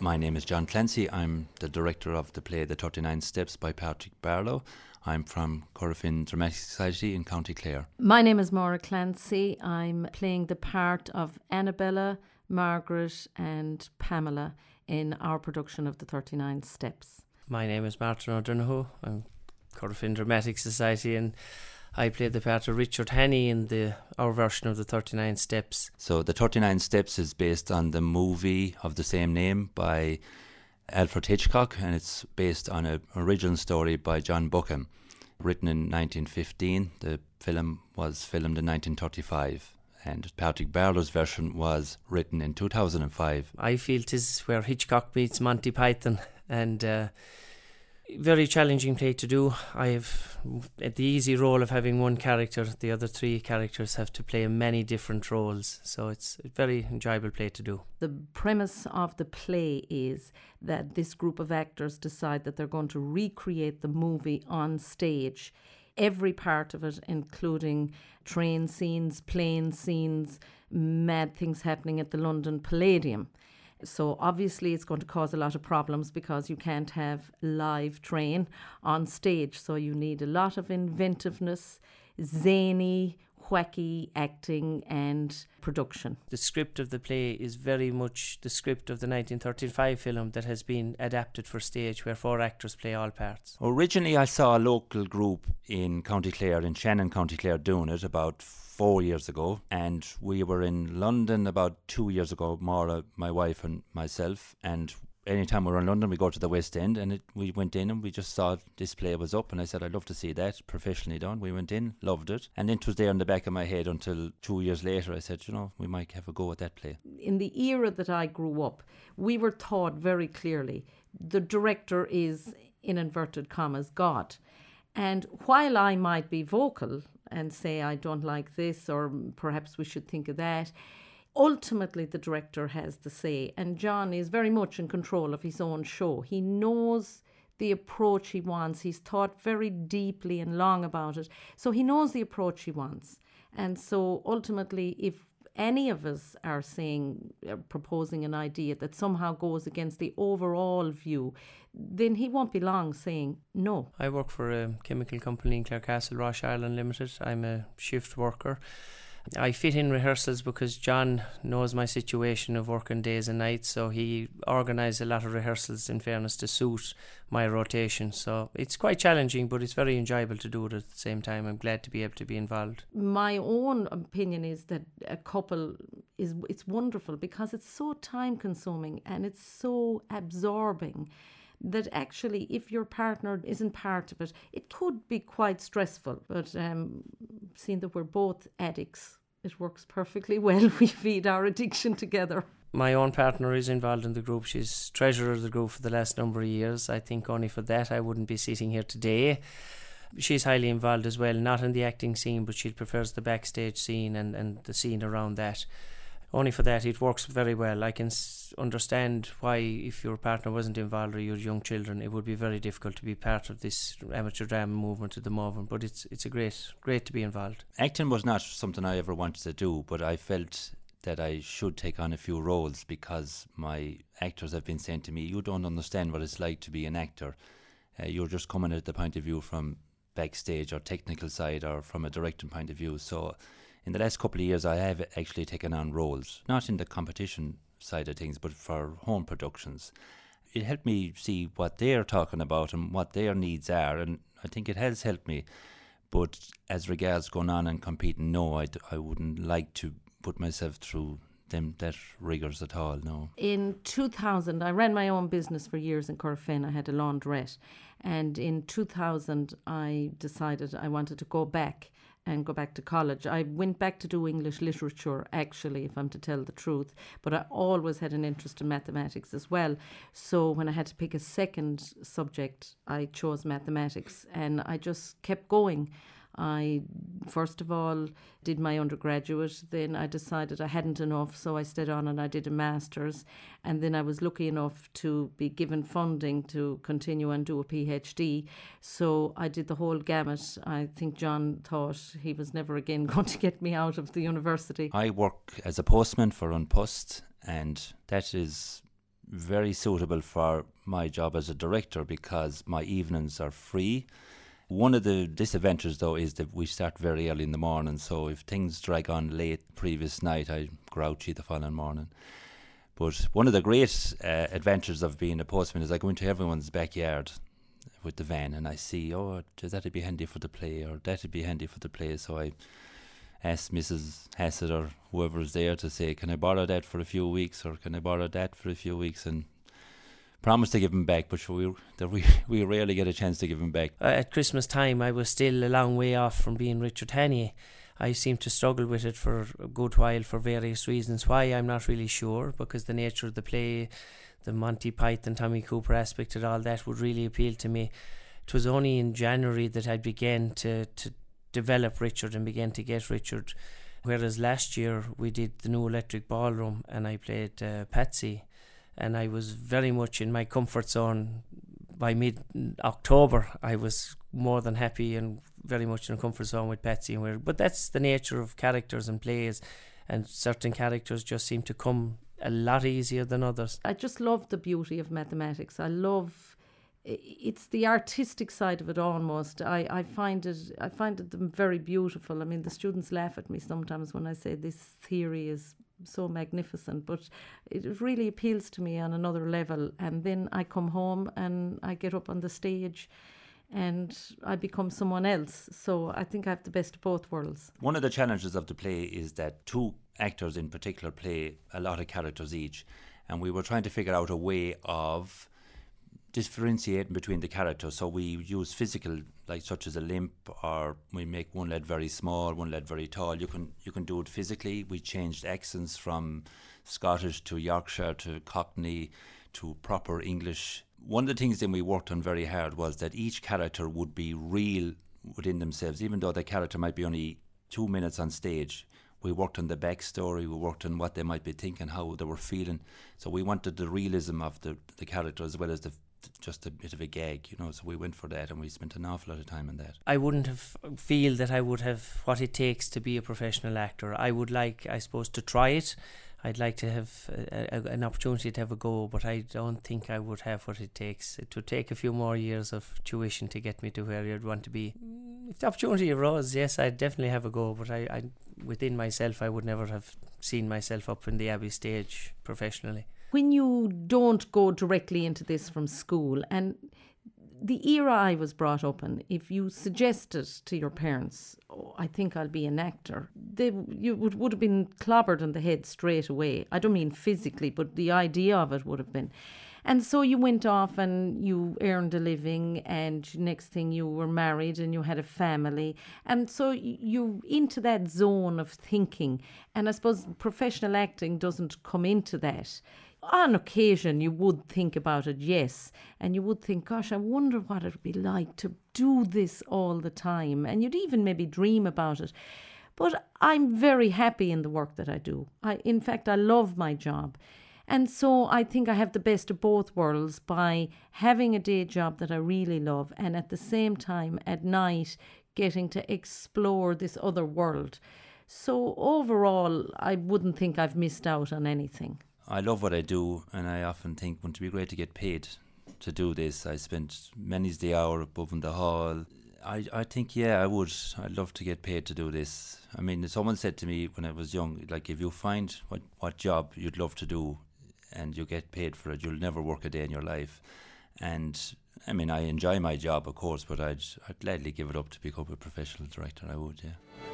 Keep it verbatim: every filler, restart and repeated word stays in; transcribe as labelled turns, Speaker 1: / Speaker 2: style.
Speaker 1: My name is John Clancy. I'm the director of the play The thirty-nine Steps by Patrick Barlow. I'm from Corofin Dramatic Society in County Clare.
Speaker 2: My name is Maura Clancy. I'm playing the part of Annabella, Margaret and Pamela in our production of The thirty-nine Steps.
Speaker 3: My name is Martin O'Donoghue. I'm Corofin Dramatic Society, and I played the part of Richard Hannay in the our version of The thirty-nine Steps.
Speaker 1: So The thirty-nine Steps is based on the movie of the same name by Alfred Hitchcock, and it's based on an original story by John Buchan, written in nineteen fifteen. The film was filmed in nineteen thirty-five, and Patrick Barlow's version was written in two thousand five.
Speaker 3: I feel 'tis where Hitchcock meets Monty Python, and uh, very challenging play to do. I have the easy role of having one character. The other three characters have to play many different roles, so it's a very enjoyable play to do.
Speaker 2: The premise of the play is that this group of actors decide that they're going to recreate the movie on stage. Every part of it, including train scenes, plane scenes, mad things happening at the London Palladium. So obviously it's going to cause a lot of problems because you can't have live train on stage. So you need a lot of inventiveness, zany, wacky acting and production.
Speaker 3: The script of the play is very much the script of the nineteen thirty-five film that has been adapted for stage, where four actors play all parts.
Speaker 1: Originally I saw a local group in County Clare, in Shannon, County Clare, doing it about four years ago, and we were in London about two years ago, Maura, my wife and myself, and anytime we were in London we go to the West End, and it, we went in and we just saw this play was up, and I said I'd love to see that professionally done. We went in, loved it, and it was there in the back of my head until two years later I said, you know, we might have a go at that play.
Speaker 2: In the era that I grew up, we were taught very clearly the director is, in inverted commas, God. And while I might be vocal and say I don't like this, or perhaps we should think of that, ultimately the director has the say, and John is very much in control of his own show. He knows the approach he wants. He's thought very deeply and long about it, so he knows the approach he wants. And so ultimately, if any of us are saying, uh, proposing an idea that somehow goes against the overall view, then he won't be long saying no.
Speaker 3: I work for a chemical company in Clarecastle, Rosh Ireland Limited. I'm a shift worker. I fit in rehearsals because John knows my situation of working days and nights, so he organised a lot of rehearsals, in fairness, to suit my rotation. So it's quite challenging, but it's very enjoyable to do it at the same time. I'm glad to be able to be involved.
Speaker 2: My own opinion is that a couple is it's wonderful because it's so time consuming and it's so absorbing that actually if your partner isn't part of it, it could be quite stressful. But um, seeing that we're both addicts, it works perfectly well. We feed our addiction together.
Speaker 3: My own partner is involved in the group. She's treasurer of the group for the last number of years. I think only for that I wouldn't be sitting here today. She's highly involved as well, not in the acting scene, but she prefers the backstage scene and, and the scene around that. Only for that it works very well. I can s- understand why, if your partner wasn't involved or you had young children, it would be very difficult to be part of this amateur drama movement at the moment. But it's it's a great great to be involved.
Speaker 1: Acting was not something I ever wanted to do, but I felt that I should take on a few roles because my actors have been saying to me, you don't understand what it's like to be an actor. Uh, you're just coming at the point of view from backstage or technical side or from a directing point of view. So in the last couple of years I have actually taken on roles, not in the competition side of things, but for home productions. It helped me see what they're talking about and what their needs are, and I think it has helped me. But as regards going on and competing, no, I, I wouldn't like to put myself through them that rigours at all, no.
Speaker 2: In two thousand, I ran my own business for years in Corofin. I had a laundrette. And in two thousand, I decided I wanted to go back and go back to college. I went back to do English literature, actually, if I'm to tell the truth, but I always had an interest in mathematics as well. So when I had to pick a second subject, I chose mathematics, and I just kept going. I, first of all, did my undergraduate, then I decided I hadn't enough, so I stayed on and I did a master's, and then I was lucky enough to be given funding to continue and do a PhD, so I did the whole gamut. I think John thought he was never again going to get me out of the university.
Speaker 1: I work as a postman for Unpost, and that is very suitable for my job as a director because my evenings are free. One of the disadvantages, though, is that we start very early in the morning, so if things drag on late previous night, I'm grouchy the following morning. But one of the great uh, adventures of being a postman is I go into everyone's backyard with the van and I see, oh, that'd be handy for the play, or that'd be handy for the play. So I ask Missus Hassett or whoever's there to say, can I borrow that for a few weeks, or can I borrow that for a few weeks, and promise to give them back, but we, we, we rarely get a chance to give them back.
Speaker 3: Uh, at Christmas time, I was still a long way off from being Richard Hannay. I seemed to struggle with it for a good while for various reasons. Why, I'm not really sure, because the nature of the play, the Monty Python, Tommy Cooper aspect and all that would really appeal to me. It was only in January that I began to, to develop Richard and began to get Richard, whereas last year we did the New Electric Ballroom and I played uh, Patsy, and I was very much in my comfort zone. By mid-October I was more than happy and very much in a comfort zone with Patsy. Where, but that's the nature of characters and plays, and certain characters just seem to come a lot easier than others.
Speaker 2: I just love the beauty of mathematics. I love it's the artistic side of it almost. I, I find it I find it very beautiful. I mean, the students laugh at me sometimes when I say this theory is so magnificent, but it really appeals to me on another level. And then I come home and I get up on the stage and I become someone else. So I think I have the best of both worlds.
Speaker 1: One of the challenges of the play is that two actors in particular play a lot of characters each, and we were trying to figure out a way of differentiating between the characters. So we use physical, like such as a limp, or we make one lad very small, one lad very tall. You can you can do it physically. We changed accents from Scottish to Yorkshire to Cockney to proper English. One of the things that we worked on very hard was that each character would be real within themselves, even though the character might be only two minutes on stage. We worked on the backstory, we worked on what they might be thinking, how they were feeling. So we wanted the realism of the, the character as well as the just a bit of a gag, you know, so we went for that and we spent an awful lot of time on that.
Speaker 3: I wouldn't have feel that I would have what it takes to be a professional actor. I would like, I suppose, to try it. I'd like to have a, a, an opportunity to have a go, but I don't think I would have what it takes. It would take a few more years of tuition to get me to where I'd want to be. If the opportunity arose, yes, I'd definitely have a go, but I, I within myself, I would never have seen myself up in the Abbey stage professionally.
Speaker 2: When you don't go directly into this from school, and the era I was brought up in, if you suggested to your parents, oh, I think I'll be an actor, they you would, would have been clobbered on the head straight away. I don't mean physically, but the idea of it would have been. And so you went off and you earned a living, and next thing you were married and you had a family. And so you're into that zone of thinking. And I suppose professional acting doesn't come into that. On occasion, you would think about it, yes. And you would think, gosh, I wonder what it would be like to do this all the time. And you'd even maybe dream about it. But I'm very happy in the work that I do. I, in fact, I love my job. And so I think I have the best of both worlds by having a day job that I really love, and at the same time at night getting to explore this other world. So overall, I wouldn't think I've missed out on anything.
Speaker 1: I love what I do, and I often think, wouldn't it be great to get paid to do this? I spent many's the hour above in the hall. I, I think, yeah, I would. I'd love to get paid to do this. I mean, someone said to me when I was young, like, if you find what, what job you'd love to do and you get paid for it, you'll never work a day in your life. And, I mean, I enjoy my job, of course, but I'd, I'd gladly give it up to become a professional director. I would, yeah.